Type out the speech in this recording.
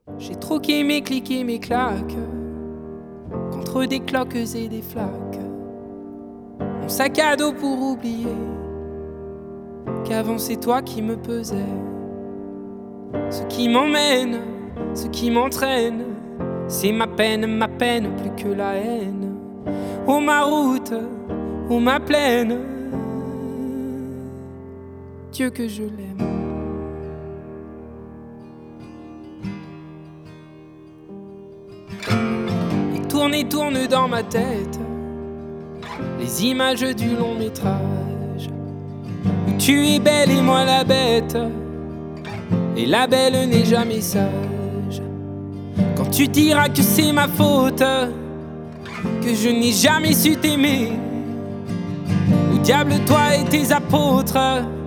J'ai troqué mes clics et mes claques contre des cloques et des flaques. Mon sac à dos pour oublier qu'avant c'est toi qui me pesais. Ce qui m'emmène, ce qui m'entraîne, c'est ma peine plus que la haine. Oh ma route, oh ma plaine, Dieu que je l'aime. Et tourne dans ma tête les images du long métrage où tu es belle et moi la bête, et la belle n'est jamais sage. Quand tu diras que c'est ma faute, que je n'ai jamais su t'aimer, au diable toi et tes apôtres.